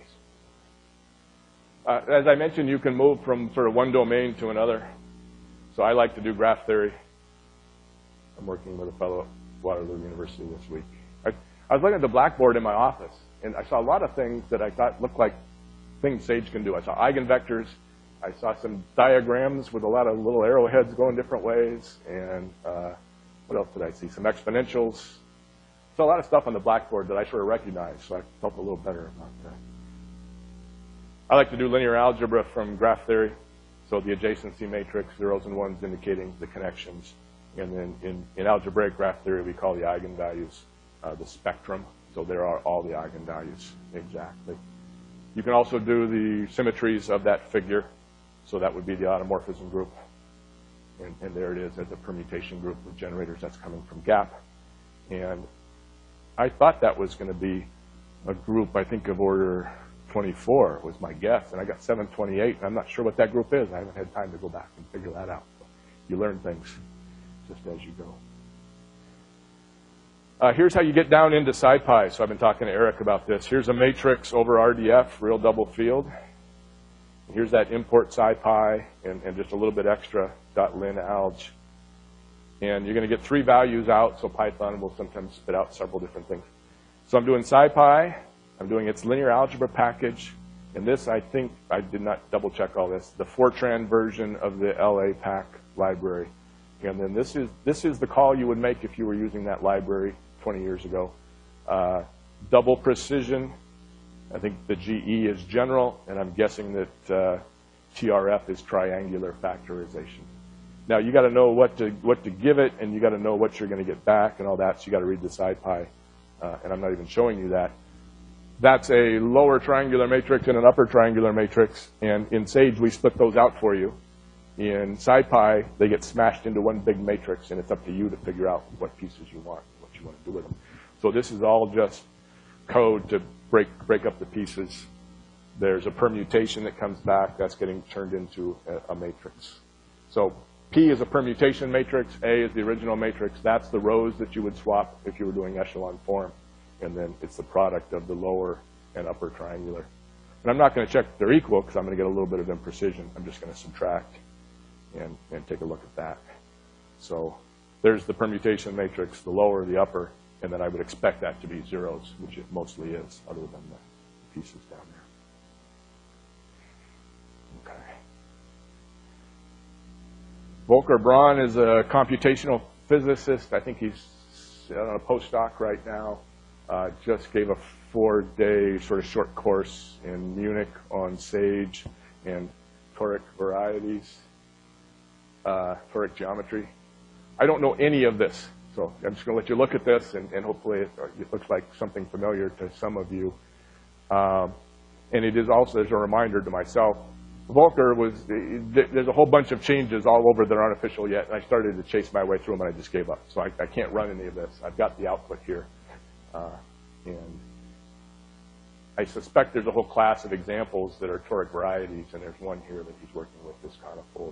A's. As I mentioned, you can move from sort of one domain to another. So I like to do graph theory. I'm working with a fellow at Waterloo University this week. I was looking at the blackboard in my office, and I saw a lot of things that I thought looked like things SAGE can do. I saw eigenvectors. I saw some diagrams with a lot of little arrowheads going different ways. And what else did I see? Some exponentials. So a lot of stuff on the blackboard that I sort of recognized, so I felt a little better about that. I like to do linear algebra from graph theory. So the adjacency matrix, zeros and ones indicating the connections. And then in algebraic graph theory, we call the eigenvalues the spectrum. So there are all the eigenvalues exactly. You can also do the symmetries of that figure. So that would be the automorphism group. And there it is as a permutation group of generators that's coming from GAP. And I thought that was going to be a group, I think, of order 24 was my guess. And I got 728, and I'm not sure what that group is. I haven't had time to go back and figure that out. You learn things just as you go. Here's how you get down into SciPy. So I've been talking to Eric about this. Here's a matrix over RDF, real double field. Here's that import SciPy and just a little bit extra .lin_alg. And you're going to get 3 values out, so Python will sometimes spit out several different things. So I'm doing SciPy. I'm doing its linear algebra package. And this, I think, I did not double check all this, the Fortran version of the LAPACK library. And then this is the call you would make if you were using that library 20 years ago. Double precision. I think the GE is general, and I'm guessing that TRF is triangular factorization. Now you got to know what to give it, and you got to know what you're going to get back and all that. So you got to read the SciPy, and I'm not even showing you that. That's a lower triangular matrix and an upper triangular matrix, and in Sage we split those out for you. In SciPy, they get smashed into one big matrix, and it's up to you to figure out what pieces you want, what you want to do with them. So this is all just code to break up the pieces. There's a permutation that comes back that's getting turned into a matrix. So P is a permutation matrix, A is the original matrix. That's the rows that you would swap if you were doing echelon form. And then it's the product of the lower and upper triangular. And I'm not going to check if they're equal because I'm going to get a little bit of imprecision. I'm just going to subtract and take a look at that. So there's the permutation matrix, the lower, the upper, and then I would expect that to be zeros, which it mostly is, other than the pieces down there. Okay. Volker Braun is a computational physicist. I think he's on a postdoc right now. Just gave a 4-day sort of short course in Munich on Sage and toric varieties, toric geometry. I don't know any of this, so I'm just going to let you look at this, and hopefully it looks like something familiar to some of you. And it is also, as a reminder to myself, Volker there's a whole bunch of changes all over that aren't official yet, and I started to chase my way through them, and I just gave up. So I can't run any of this. I've got the output here. And I suspect there's a whole class of examples that are toric varieties, and there's one here that he's working with, this conifold.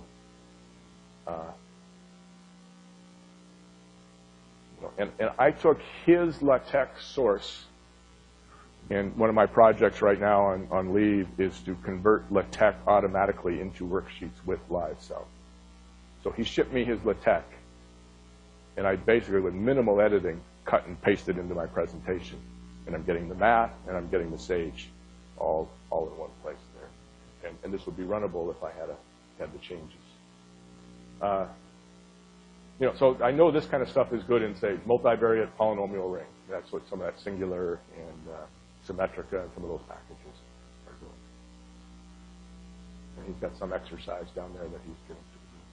And I took his LaTeX source, and one of my projects right now on leave is to convert LaTeX automatically into worksheets with LiveCell. So he shipped me his LaTeX, and I basically, with minimal editing, cut and pasted into my presentation. And I'm getting the math, and I'm getting the Sage all in one place there. And this would be runnable if I had the changes. So I know this kind of stuff is good in Sage. Multivariate polynomial ring. That's what some of that Singular and Symmetrica and some of those packages are doing. And he's got some exercise down there that he's getting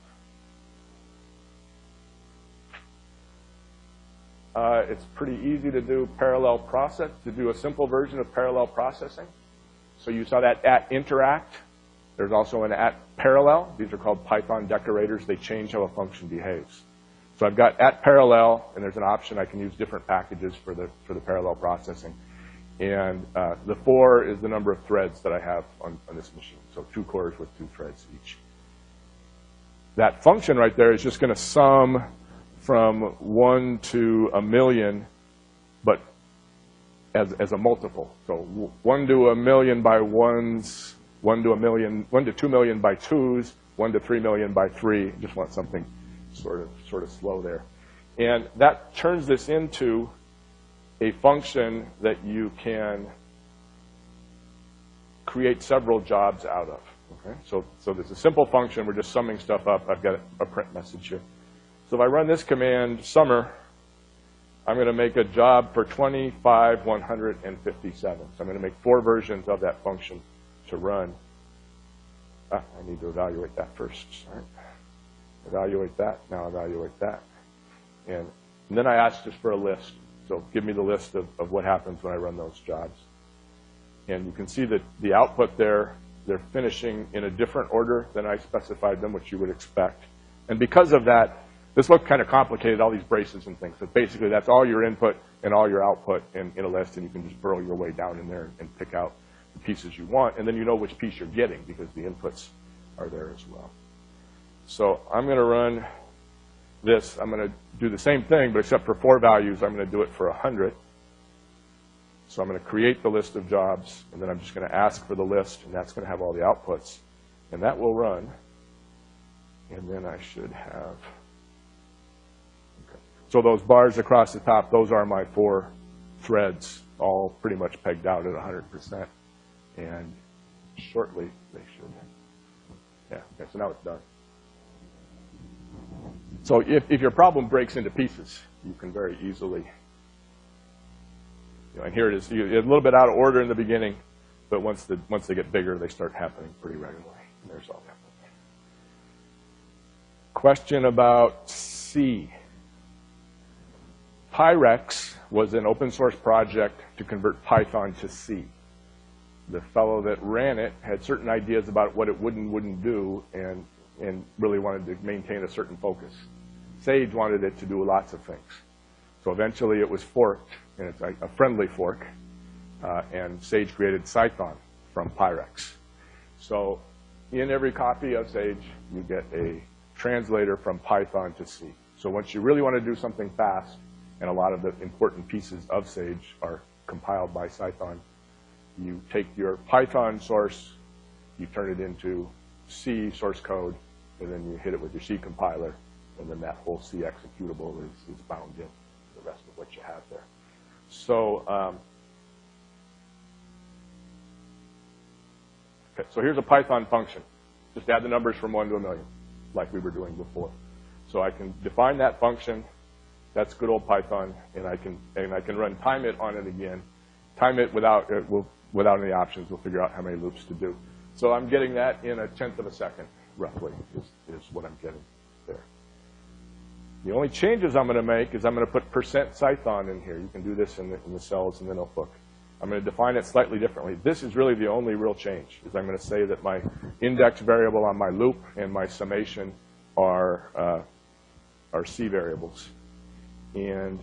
to do. It's pretty easy to do parallel process, to do a simple version of parallel processing. So you saw that at interact. There's also an at parallel. These are called Python decorators. They change how a function behaves. So I've got at parallel, and there's an option. I can use different packages for the parallel processing. And the 4 is the number of threads that I have on this machine. So 2 cores with 2 threads each. That function right there is just going to sum from 1 to 1,000,000, but as a multiple. So 1 to 1,000,000 by 1s, 1 to 1,000,000, 1 to 2,000,000 by 2s, 1 to 3,000,000 by 3. Just want something sort of slow there. And that turns this into a function that you can create several jobs out of. Okay? So there's a simple function. We're just summing stuff up. I've got a print message here. So if I run this command, summer, I'm going to make a job for 25,157. So I'm going to make 4 versions of that function to run. I need to evaluate that first. Sorry. Evaluate that. Now evaluate that. And then I ask just for a list. So give me the list of what happens when I run those jobs. And you can see that the output there, they're finishing in a different order than I specified them, which you would expect. And because of that, this looked kind of complicated, all these braces and things. But basically, that's all your input and all your output in a list, and you can just burrow your way down in there and pick out the pieces you want. And then you know which piece you're getting because the inputs are there as well. So I'm going to run this, I'm going to do the same thing, but except for 4 values, I'm going to do it for 100. So I'm going to create the list of jobs, and then I'm just going to ask for the list, and that's going to have all the outputs. And that will run. And then I should have, okay. So those bars across the top, those are my 4 threads, all pretty much pegged out at 100%. And shortly, they should, yeah, okay, so now it's done. So if your problem breaks into pieces, you can very easily, and here it is, a little bit out of order in the beginning, but once they get bigger, they start happening pretty regularly. And there's all that. Question about C. Pyrex was an open source project to convert Python to C. The fellow that ran it had certain ideas about what it would and wouldn't do, and really wanted to maintain a certain focus. Sage wanted it to do lots of things. So eventually it was forked, and it's a friendly fork, and Sage created Cython from Pyrex. So in every copy of Sage, you get a translator from Python to C. So once you really want to do something fast, and a lot of the important pieces of Sage are compiled by Cython, you take your Python source, you turn it into C source code, and then you hit it with your C compiler, and then that whole C executable is bound in the rest of what you have there. So, okay, so here's a Python function. Just add the numbers from 1 to 1 million, like we were doing before. So I can define that function. That's good old Python, and I can run time it on it again. Time it without any options. We'll figure out how many loops to do. So I'm getting that in 1/10 of a second, roughly, is what I'm getting there. The only changes I'm going to make is I'm going to put %Cython in here. You can do this in the cells in the notebook. I'm going to define it slightly differently. This is really the only real change, is I'm going to say that my index variable on my loop and my summation are C variables. And,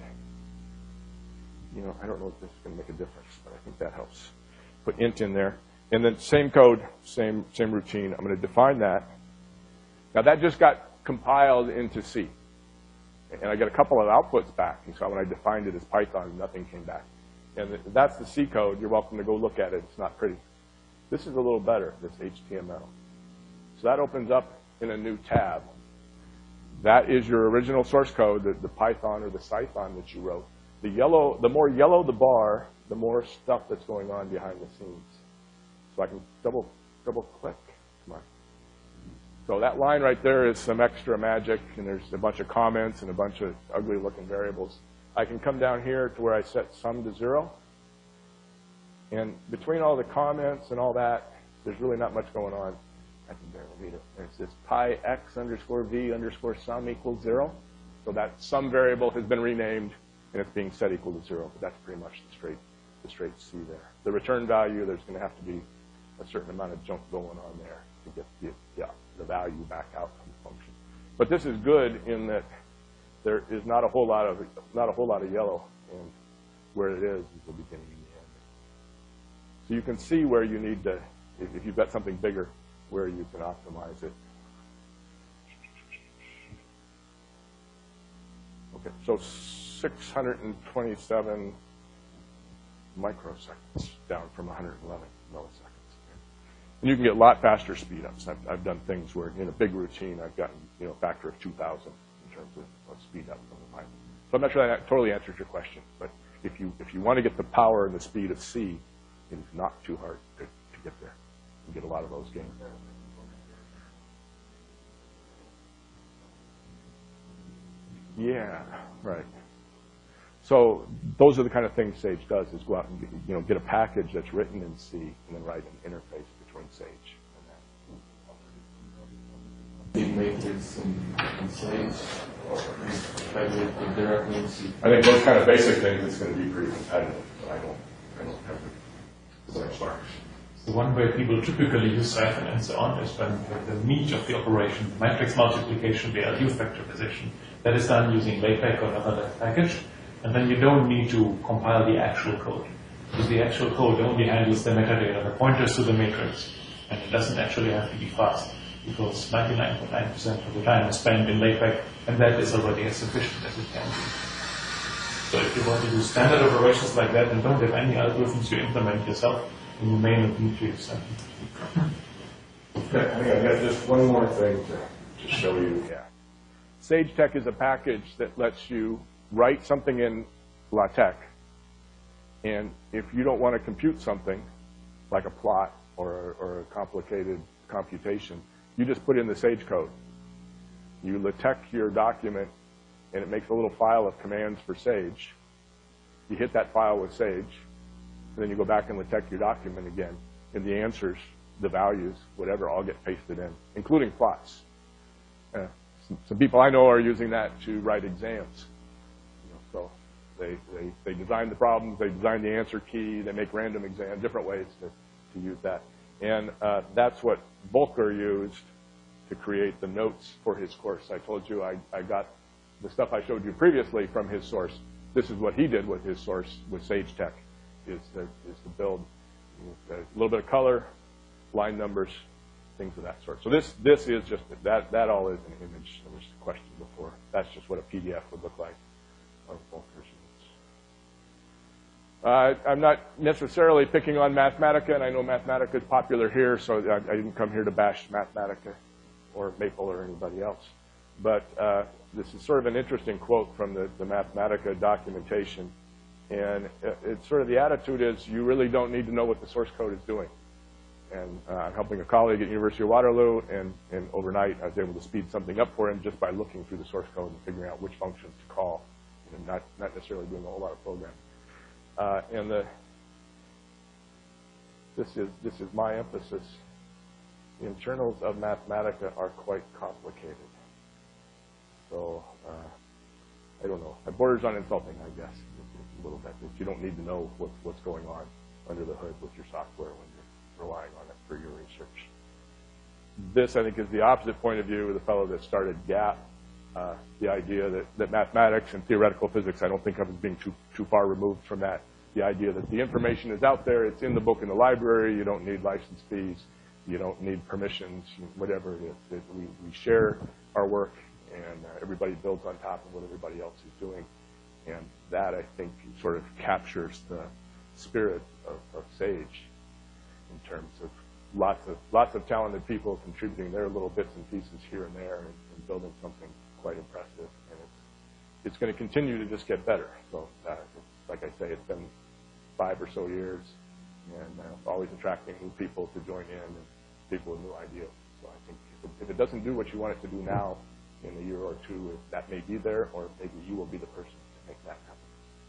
I don't know if this is going to make a difference, but I think that helps. Put int in there. And then same code, same routine. I'm going to define that. Now that just got compiled into C. And I get a couple of outputs back. And so when I defined it as Python, nothing came back. And that's the C code. You're welcome to go look at it. It's not pretty. This is a little better, this HTML. So that opens up in a new tab. That is your original source code, the Python or the Cython that you wrote. The more yellow the bar, the more stuff that's going on behind the scenes. So I can double click. Come on. So that line right there is some extra magic, and there's a bunch of comments and a bunch of ugly looking variables. I can come down here to where I set sum to 0. And between all the comments and all that, there's really not much going on. I can barely read it. There's this pi_v_sum equals 0. So that sum variable has been renamed, and it's being set equal to 0. But that's pretty much the straight C there. The return value, there's going to have to be a certain amount of junk going on there to get the value back out from the function. But this is good in that there is not a whole lot of yellow, and where it is the beginning and the end. So you can see where you need to, if you've got something bigger, where you can optimize it. Okay, so 627 microseconds down from 111 milliseconds. And you can get a lot faster speed ups. I've done things where in a big routine I've gotten a factor of 2,000 in terms of speed up from the Python. So I'm not sure that totally answers your question, but if you want to get the power and the speed of C, it's not too hard to get there. You get a lot of those gains. Yeah, right. So those are the kind of things Sage does, is go out and get a package that's written in C and then write an interface between Sage and that. You make this in Sage or try to put directly in C? I think those kind of basic things is going to be pretty competitive, but I don't have the benchmarks. The one way people typically use Cython and so on is when the meat of the operation, matrix multiplication, value factorization, that is done using LaTeX or another package, and then you don't need to compile the actual code. Because the actual code only handles the metadata, the pointers to the matrix, and it doesn't actually have to be fast. because 99.9% of the time is spent in LaTeX, and that is already as sufficient as it can be. So if you want to do standard operations like that and don't have any algorithms you implement yourself, then you may not need to use them. Okay, I think I've got just one more thing to show you. Yeah. SageTech is a package that lets you write something in LaTeX, and if you don't want to compute something, like a plot or a complicated computation, you just put in the Sage code. You LaTeX your document, and it makes a little file of commands for Sage. You hit that file with Sage, and then you go back and LaTeX your document again, and the answers, the values, whatever, all get pasted in, including plots. Some people I know are using that to write exams. So they design the problems, they design the answer key, they make random exams, different ways to use that. And that's what Volker used to create the notes for his course. I told you I got the stuff I showed you previously from his source. This is what he did with his source with SageTech, is to build a little bit of color, line numbers, things of that sort. So this is just, that all is an image. There was a question before. That's just what a PDF would look like of Volker's notes. I'm not necessarily picking on Mathematica, and I know Mathematica is popular here, so I didn't come here to bash Mathematica or Maple or anybody else. But this is sort of an interesting quote from the Mathematica documentation. And it's sort of the attitude is you really don't need to know what the source code is doing. And I'm helping a colleague at University of Waterloo, and overnight I was able to speed something up for him just by looking through the source code and figuring out which functions to call, and not necessarily doing a whole lot of programming. This is my emphasis. The internals of Mathematica are quite complicated. So I don't know. It borders on insulting, I guess, a little bit. That you don't need to know what's going on under the hood with your software when you're relying on it for your research. This, I think, is the opposite point of view of the fellow that started GAP. The idea that mathematics and theoretical physics, I don't think of as being too far removed from that. The idea that the information is out there, it's in the book in the library, you don't need license fees, you don't need permissions, whatever it is. We share our work, and everybody builds on top of what everybody else is doing. And that, I think, sort of captures the spirit of SAGE in terms of lots of talented people contributing their little bits and pieces here and there and building something quite impressive. And it's going to continue to just get better. So, like I say, it's been 5 or so years, and always attracting new people to join in and people with new ideas. So I think if it doesn't do what you want it to do now, in a year or two, that may be there, or maybe you will be the person to make that happen.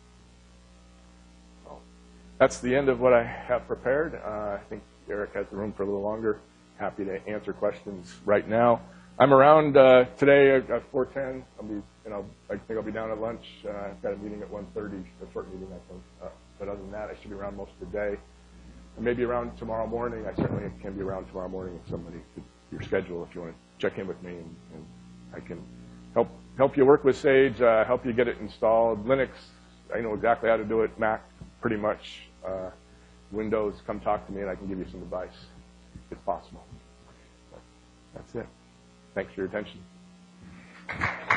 So that's the end of what I have prepared. I think Eric has the room for a little longer. Happy to answer questions right now. I'm around today at 4:10. I think I'll be down at lunch. I've got a meeting at 1:30, a short meeting, I think. But other than that, I should be around most of the day. I may be around tomorrow morning. I certainly can be around tomorrow morning if somebody could your schedule if you want to check in with me, and I can help you work with Sage, help you get it installed. Linux, I know exactly how to do it. Mac, pretty much. Windows, come talk to me, and I can give you some advice if it's possible. But that's it. Thanks for your attention.